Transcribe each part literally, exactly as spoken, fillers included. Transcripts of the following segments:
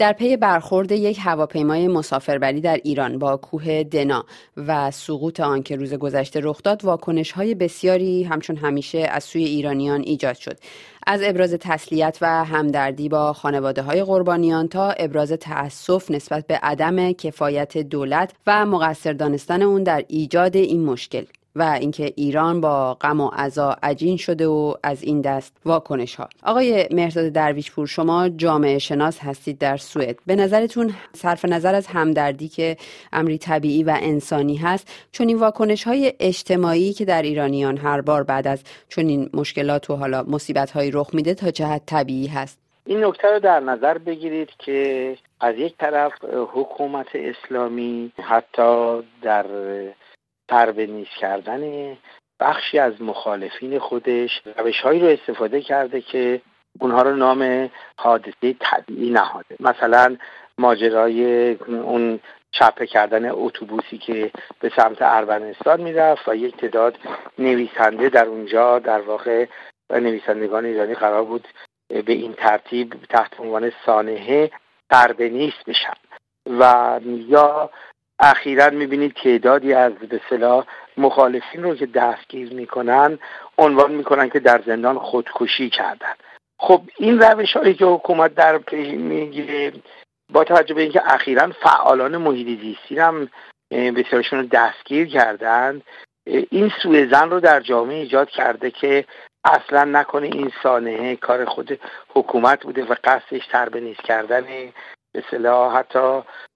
در پی برخورد یک هواپیمای مسافربری در ایران با کوه دنا و سقوط آن که روز گذشته رخ داد، واکنش‌های بسیاری همچون همیشه از سوی ایرانیان ایجاد شد. از ابراز تسلیت و همدردی با خانواده‌های قربانیان تا ابراز تأسف نسبت به عدم کفایت دولت و مقصر دانستن اون در ایجاد این مشکل و اینکه ایران با غم و عزا عجین شده و از این دست واکنش ها. آقای مهرداد درویشپور، شما جامعه شناس هستید در سوئد. به نظرتون صرف نظر از همدردی که امری طبیعی و انسانی هست، چون این واکنش های اجتماعی که در ایرانیان هر بار بعد از چون این مشکلات و حالا مصیبت های رخ میده تا چه حد طبیعی هست؟ این نکته رو در نظر بگیرید که از یک طرف حکومت اسلامی حتی در تربیت کردن بخشی از مخالفین خودش روش‌هایی رو استفاده کرده که اونها رو نام حادثه طبیعی نهاده. مثلا ماجرای اون چپه کردن اتوبوسی که به سمت ارمنستان میرفت و یک تعداد نویسنده در اونجا در واقع و نویسندگان ایرانی قرار بود به این ترتیب تحت عنوان سانحه تربیت بشن. و یا اخیراً میبینید تعدادی از به اصطلاح مخالفین رو که دستگیر میکنن عنوان میکنن که در زندان خودکشی کردن. خب این روش هایی که حکومت در پی میگیره، با توجه به اینکه اخیراً فعالان محیط زیستی هم بسیارشون رو دستگیر کردن، این سوء ظن رو در جامعه ایجاد کرده که اصلا نکنه این سانحه کار خود حکومت بوده و قصدش تربیت کردن به اصطلاح حتی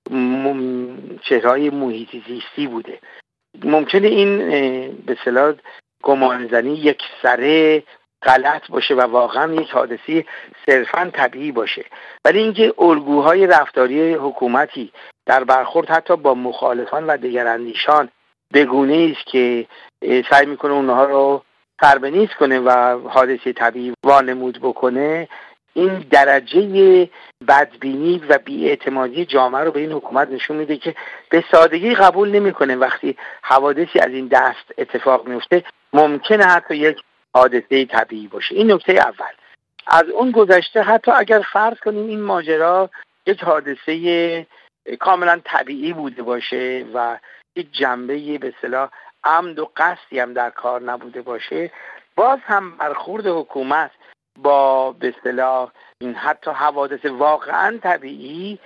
چهرهای محیط زیستی بوده. ممکنه این به اصطلاح گمانه‌زنی یک سره غلط باشه و واقعا یک حادثه صرفاً طبیعی باشه، ولی اینکه الگوهای رفتاری حکومتی در برخورد حتی با مخالفان و دگراندیشان به گونه‌ای است که سعی میکنه اونها رو تربیت کنه و حادثه طبیعی وانمود بکنه، این درجه بدبینی و بی‌اعتمادی جامعه رو به این حکومت نشون میده که به سادگی قبول نمیکنه وقتی حوادثی از این دست اتفاق میفته ممکنه حتی یک حادثه طبیعی باشه. این نکته اول. از اون گذشته حتی اگر فرض کنیم این ماجرا یک حادثه کاملا طبیعی بوده باشه و یک جنبه به اصطلاح عمد و قصدی هم در کار نبوده باشه، باز هم برخورد حکومت با به اصطلاح این حتی حوادث واقعا طبیعی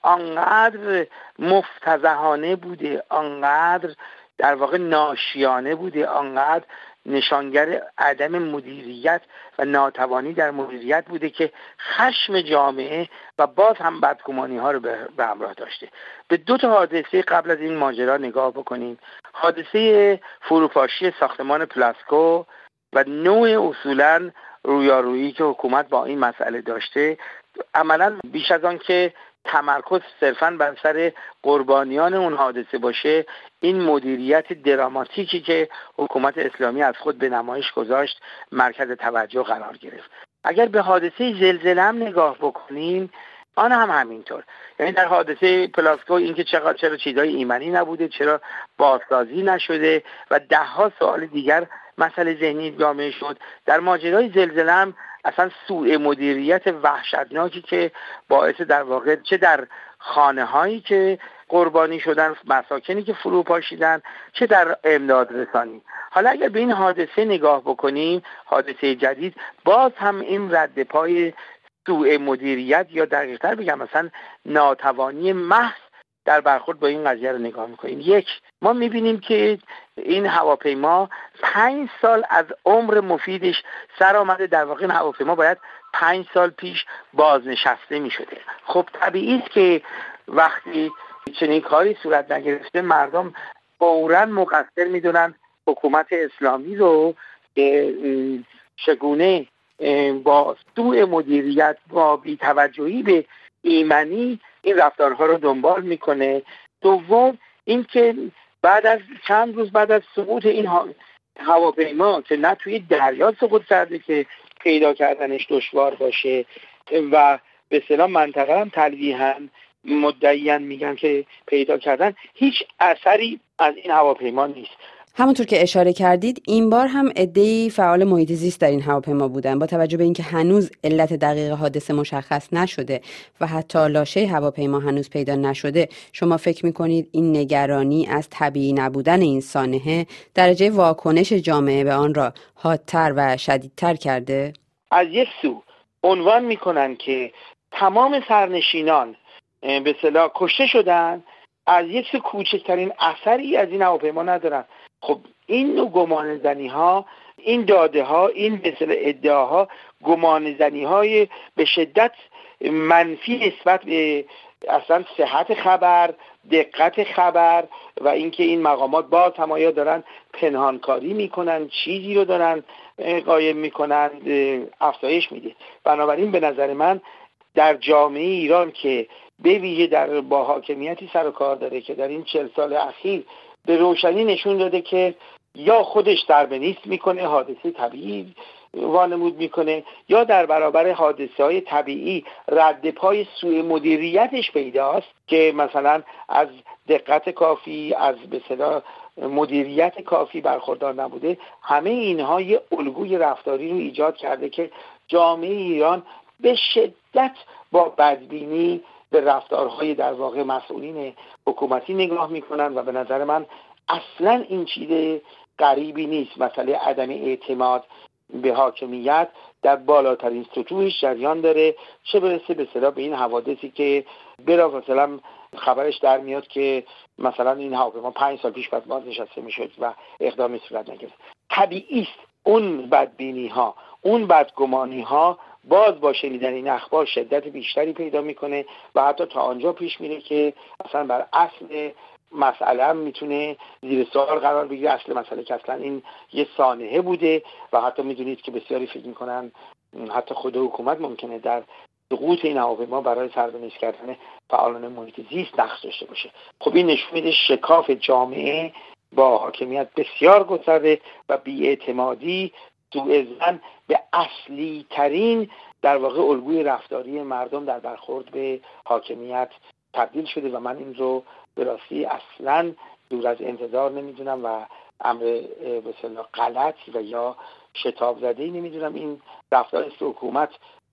آنقدر مفتضحانه بوده، آنقدر در واقع ناشیانه بوده، آنقدر نشانگر عدم مدیریت و ناتوانی در مدیریت بوده که خشم جامعه و باز هم بدگمانی ها رو به همراه داشته. به دو تا حادثه قبل از این ماجرا نگاه بکنیم. حادثه فروپاشی ساختمان پلاسکو و نوع اصولاً رویارویی که حکومت با این مسئله داشته، عملاً بیش از آن که تمرکز صرفاً بر سر قربانیان اون حادثه باشه، این مدیریت دراماتیکی که حکومت اسلامی از خود به نمایش گذاشت مرکز توجه قرار گرفت. اگر به حادثه زلزله هم نگاه بکنیم، آن هم همینطور. یعنی در حادثه پلاسکو اینکه چقدر چرا چیزای ایمنی نبوده، چرا بازسازی نشده و ده ها سوال دیگر مسئله ذهنی جامعه شد. در ماجرای زلزله هم اصلا سوء مدیریت وحشتناکی که باعث در واقع چه در خانه هایی که قربانی شدن، مساکنی که فرو پاشیدن، چه در امداد رسانی. حالا اگر به این حادثه نگاه بکنیم، حادثه جدید، باز هم این رد پای سوء مدیریت یا دقیق‌تر بگم مثلا ناتوانی محض در برخورد با این قضیه رو نگاه میکنیم. یک، ما میبینیم که این هواپیما پنج سال از عمر مفیدش سر آمده. در واقع این هواپیما باید پنج سال پیش بازنشسته میشده. خب طبیعی است که وقتی چنین کاری صورت نگرفته مردم فوراً مقصر میدونن حکومت اسلامی رو که چگونه با سوء مدیریت، با بی‌توجهی به ایمنی این رفتارها رو دنبال میکنه. دوم اینکه بعد از چند روز بعد از سقوط این هواپیما که نه توی دریا سقوط کرده که پیدا کردنش دشوار باشه و به اصطلاح منطقه هم تلویحاً مدعیان میگن که پیدا کردن، هیچ اثری از این هواپیما نیست. همونطور که اشاره کردید این بار هم عده‌ای فعال محیط زیست در این هواپیما بودن. با توجه به اینکه هنوز علت دقیق حادثه مشخص نشده و حتی لاشه هواپیما هنوز پیدا نشده، شما فکر می‌کنید این نگرانی از طبیعی نبودن این سانحه درجه واکنش جامعه به آن را حادتر و شدیدتر کرده؟ از یک سو عنوان می‌کنن که تمام سرنشینان به اصطلاح کشته شدن، از یک سو کوچکترین اثری از این هواپیما ندارن. خب این نوع گمانه‌زنی ها، این داده ها، این به اصطلاح ادعاها گمانه‌زنی های به شدت منفی نسبت به اصلا صحت خبر، دقت خبر و اینکه این مقامات باز هم آیا دارن پنهانکاری میکنن، چیزی رو دارن قایم میکنن، افزایش میده. بنابراین به نظر من در جامعه ایران که به ویژه در با حاکمیتی سر و کار داره که در این چهل سال اخیر به روشنی نشون داده که یا خودش دربنیست میکنه، حادثه طبیعی وانمود میکنه، یا در برابر حادثه های طبیعی رد پای سوء مدیریتش پیداست که مثلا از دقت کافی، از به اصطلاح مدیریت کافی برخوردار نبوده. همه اینها یه الگوی رفتاری رو ایجاد کرده که جامعه ایران به شدت با بدبینی به رفتارهای در واقع مسئولین حکومتی نگاه میکنن و به نظر من اصلا این چیز غریبی نیست. مسئله عدم اعتماد به حاکمیت در بالاترین سطوحش جریان داره، چه برسه به اصطلاح به این حوادثی که برا مثلا خبرش در میاد که مثلا این هواپیما پنج سال پیش بعد بازنشسته میشد و اقدامی صورت نگرفت. طبیعی است اون بدبینی ها، اون بدگمانی ها باز با شنیدن این اخبار شدت بیشتری پیدا میکنه و حتی تا آنجا پیش میره که اصلا بر اصل مسئله هم میتونه زیر سوال قرار بگیره. اصل مسئله که اصلا این یه سانحه بوده و حتی میدونید که بسیاری فکر میکنن حتی خود حکومت ممکنه در سقوط این هواپیما برای سربنیست کردن فعالان محیط زیست نقش داشته باشه. خب این نشون میده شکاف جامعه با حاکمیت بسیار گسترده و بی‌اعتمادی، سوء ظن به اصلی ترین در واقع الگوی رفتاری مردم در برخورد به حاکمیت تبدیل شده و من این رو به راستی اصلا دور از انتظار نمیدونم و امر به اصطلاح غلط و یا شتاب زده‌ای نمیدونم. این رفتار است حکومت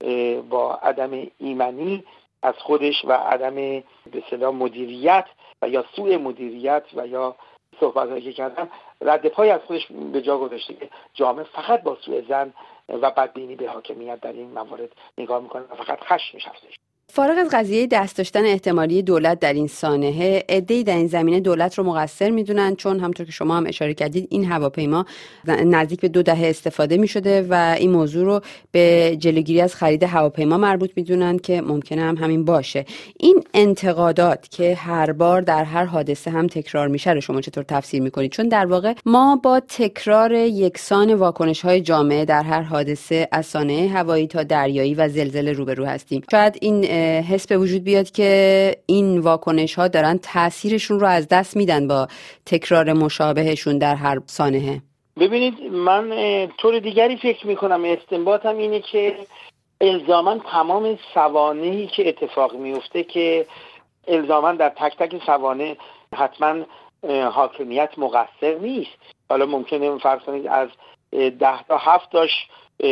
با عدم ایمنی از خودش و عدم به اصطلاح مدیریت و یا سوء مدیریت و یا صحبت‌هایی که کردم رد پای از خودش به جا گذاشته که جامعه فقط با سوء ظن و بدبینی به حاکمیت در این موارد نگاه میکنه و فقط خشمش هستش. فارغ از قضیه دست داشتن احتمالی دولت در این سانحه، عده‌ای در این زمینه دولت رو مقصر میدونن، چون همونطور که شما هم اشاره کردید این هواپیما نزدیک به دو دهه استفاده میشده و این موضوع رو به جلوگیری از خرید هواپیما مربوط میدونن که ممکنه هم همین باشه. این انتقادات که هر بار در هر حادثه هم تکرار میشه رو شما چطور تفسیر میکنید؟ چون در واقع ما با تکرار یکسان واکنش‌های جامعه در هر حادثه از سانحه هوایی تا دریایی و زلزله روبرو هستیم. شاید این حس به وجود بیاد که این واکنش ها دارن تاثیرشون رو از دست میدن با تکرار مشابهشون در هر سانحه. ببینید من طور دیگری فکر میکنم، استنباطم اینه که الزاما تمام سوانحی که اتفاق میفته که الزاما در تک تک سوانح حتما حاکمیت مقصر نیست. حالا ممکنه فرض کنید از ده تا هفت تاش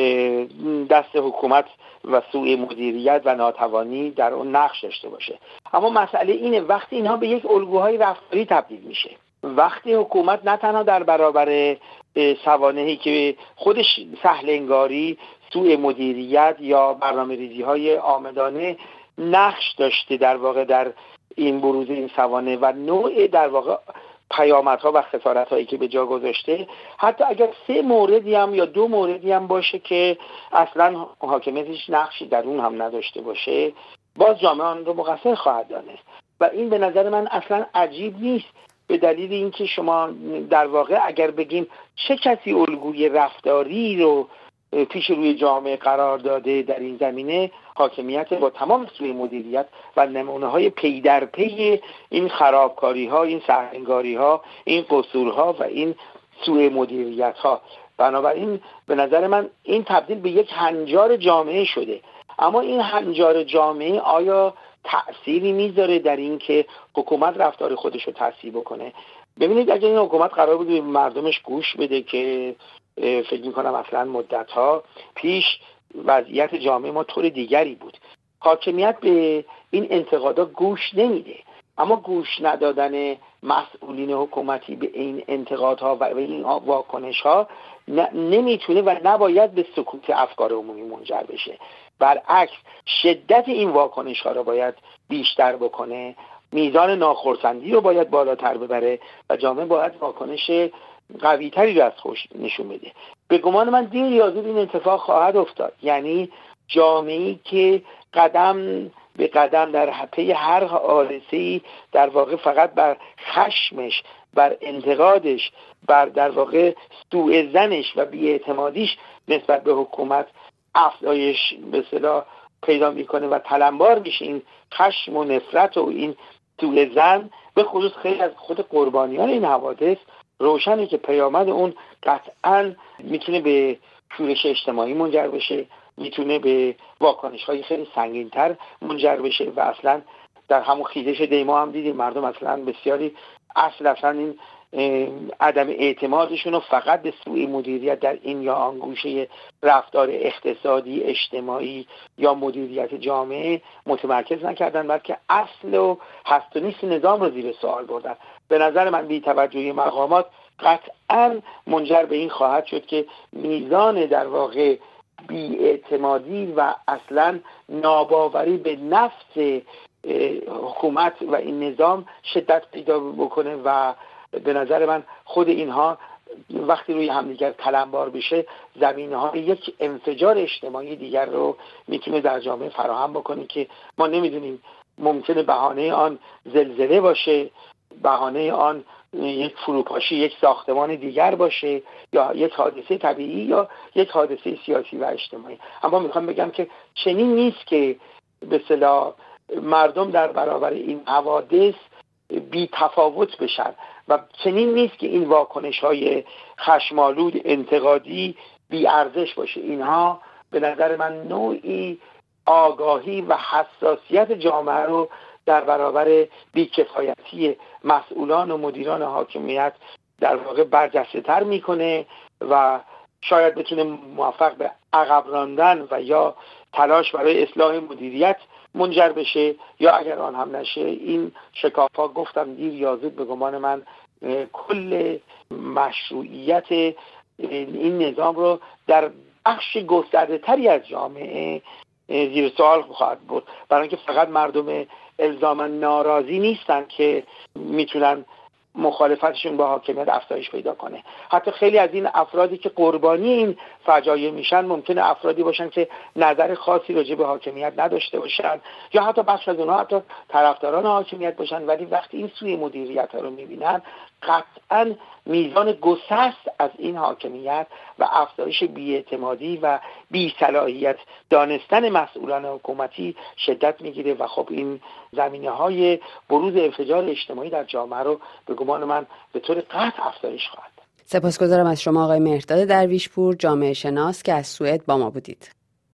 دست حکومت و سوء مدیریت و ناتوانی در اون نقش داشته باشه، اما مسئله اینه وقتی اینها به یک الگوهای رفتاری تبدیل میشه، وقتی حکومت نه تنها در برابر سوانحی که خودش سهل انگاری، سوء مدیریت یا برنامه‌ریزی های آمدانه نقش داشته در واقع در این بروز این سوانح و نوع در واقع پیامدها و خسارت‌هایی که به جا گذاشته، حتی اگر سه موردی هم یا دو موردی هم باشه که اصلا حاکمیتش نقشی در اون هم نداشته باشه، باز جامعه آن رو مقصر خواهد دانست و این به نظر من اصلا عجیب نیست، به دلیل اینکه شما در واقع اگر بگیم چه کسی الگوی رفتاری رو پیش روی جامعه قرار داده در این زمینه، حاکمیت با تمام سوء مدیریت و نمونه‌های پی در پی این خرابکاری‌ها، این سهل‌انگاری‌ها، این قصورها و این سوء مدیریت‌ها. بنابراین به نظر من این تبدیل به یک هنجار جامعه شده، اما این هنجار جامعه آیا تأثیری میذاره در این که حکومت رفتار خودش رو تصحیح بکنه؟ ببینید اگر این حکومت قرار بود به مردمش گوش بده که فکر میکنم اصلا مدت‌ها پیش وضعیت جامعه ما طور دیگری بود. حاکمیت به این انتقادات گوش نمیده، اما گوش ندادن مسئولین حکومتی به این انتقادها و به این واکنش‌ها نمیتونه و نباید به سکوت افکار عمومی منجر بشه. برعکس شدت این واکنش‌ها رو باید بیشتر بکنه، میزان ناخرسندی رو باید بالاتر ببره و جامعه باید واکنش قوی تری رو از خودش نشون بده. به گمان من دیر یا زود این اتفاق خواهد افتاد. یعنی جامعه‌ای که قدم به قدم در پی هر حادثه‌ای در واقع فقط بر خشمش، بر انتقادش، بر در واقع سوء ظنش و بی‌اعتمادیش نسبت به حکومت افزایش به اصطلاح پیدا میکنه و تلمبار میشه این خشم و نفرت و این سوء ظن، به خصوص خیلی از خود قربانیان این حوادث روشنه که پیامد اون قطعاً میتونه به شورش اجتماعی منجر بشه، میتونه به واکنش‌های خیلی سنگین‌تر منجر بشه و اصلا در همون خیزش دیما هم دیدیم مردم اصلا بسیاری اصل اصلا این عدم اعتمادشون رو فقط به سوء مدیریت در این یا آن گوشه رفتار اقتصادی، اجتماعی یا مدیریت جامعه متمرکز نکردن، بلکه اصل و هست و نیست نظام رو زیر سوال بردن. به نظر من بی توجهی مقامات قطعاً منجر به این خواهد شد که میزان در واقع بی‌اعتمادی و اصلا ناباوری به نفس حکومت و این نظام شدت پیدا بکنه و به نظر من خود اینها وقتی روی همدیگر تلمبار بشه زمینه‌های یک انفجار اجتماعی دیگر رو میتونه در جامعه فراهم بکنه که ما نمیدونیم. ممکنه بهانه آن زلزله باشه، بهانه آن یک فروپاشی یک ساختمان دیگر باشه، یا یک حادثه طبیعی یا یک حادثه سیاسی و اجتماعی. اما میخوام بگم که چنین نیست که به اصطلاح مردم در برابر این حوادث بی تفاوت بشن و چنین نیست که این واکنش های خشمالود انتقادی بی ارزش باشه. اینها به نظر من نوعی آگاهی و حساسیت جامعه رو در برابر بی‌کفایتی مسئولان و مدیران حاکمیت در واقع برجسته تر میکنه و شاید بتونه موفق به عقب راندن و یا تلاش برای اصلاح مدیریت منجر بشه، یا اگر آن هم نشه این شکاف‌ها گفتم دیر یا زود به گمان من کل مشروعیت این نظام رو در بخش گسترده تری از جامعه زیر سوال خواهد بود، برای اینکه فقط مردم الزاما ناراضی نیستن که میتونن مخالفتشون با حاکمیت افزایش پیدا کنه. حتی خیلی از این افرادی که قربانی این فجایع میشن ممکنه افرادی باشن که نظر خاصی راجع به حاکمیت نداشته باشن، یا حتی بخش از اونها حتی طرفداران حاکمیت باشن، ولی وقتی این سوی مدیریت ها رو میبینن قطعاً میزان گسست از این حاکمیت و افزایش بی‌اعتمادی و بی‌صلاحیت دانستن مسئولان حکومتی شدت میگیره و خب این زمینه‌های بروز انفجار اجتماعی در جامعه رو به گمان من به طور قطع افزایش خواهد. سپاسگزارم از شما آقای مهرداد درویشپور، جامعه شناس که از سوئد با ما بودید.